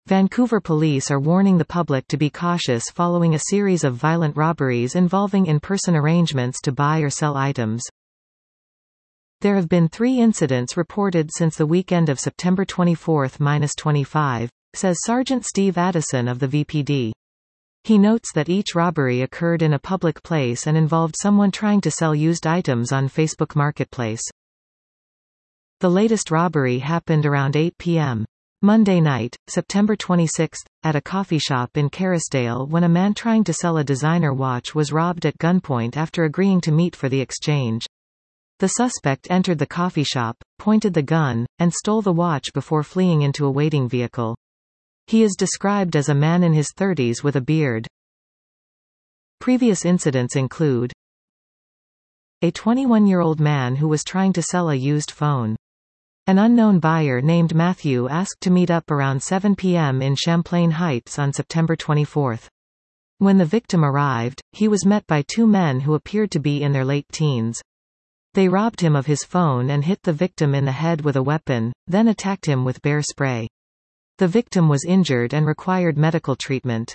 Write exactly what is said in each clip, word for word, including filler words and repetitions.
Vancouver police are warning the public to be cautious following a series of violent robberies involving in-person arrangements to buy or sell items. There have been three incidents reported since the weekend of September twenty-fourth to twenty-fifth, says Sergeant Steve Addison of the V P D. He notes that each robbery occurred in a public place and involved someone trying to sell used items on Facebook Marketplace. The latest robbery happened around eight p m Monday night, September twenty-sixth, at a coffee shop in Kerrisdale when a man trying to sell a designer watch was robbed at gunpoint after agreeing to meet for the exchange. The suspect entered the coffee shop, pointed the gun, and stole the watch before fleeing into a waiting vehicle. He is described as a man in his thirties with a beard. Previous incidents include a twenty-one-year-old man who was trying to sell a used phone. An unknown buyer named Matthew asked to meet up around seven p m in Champlain Heights on September twenty-fourth. When the victim arrived, he was met by two men who appeared to be in their late teens. They robbed him of his phone and hit the victim in the head with a weapon, then attacked him with bear spray. The victim was injured and required medical treatment.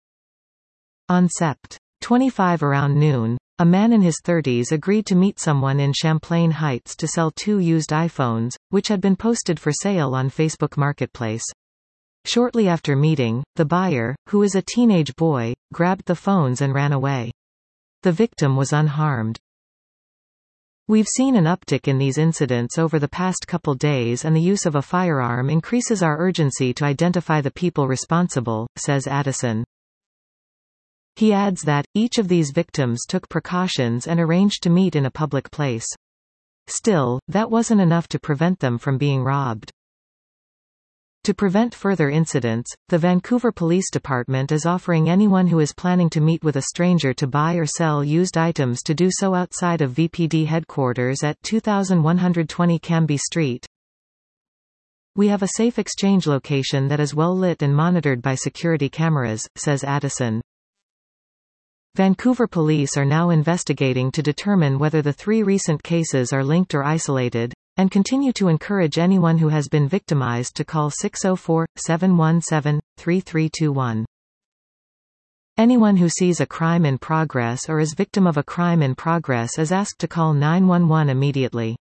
On September twenty-fifth around noon, a man in his thirties agreed to meet someone in Champlain Heights to sell two used iPhones, which had been posted for sale on Facebook Marketplace. Shortly after meeting, the buyer, who is a teenage boy, grabbed the phones and ran away. The victim was unharmed. We've seen an uptick in these incidents over the past couple days, and the use of a firearm increases our urgency to identify the people responsible, says Addison. He adds that, each of these victims took precautions and arranged to meet in a public place. Still, that wasn't enough to prevent them from being robbed. To prevent further incidents, the Vancouver Police Department is offering anyone who is planning to meet with a stranger to buy or sell used items to do so outside of V P D headquarters at twenty-one twenty Cambie Street. We have a safe exchange location that is well lit and monitored by security cameras, says Addison. Vancouver police are now investigating to determine whether the three recent cases are linked or isolated, and continue to encourage anyone who has been victimized to call six oh four, seven one seven, three three two one. Anyone who sees a crime in progress or is victim of a crime in progress is asked to call nine one one immediately.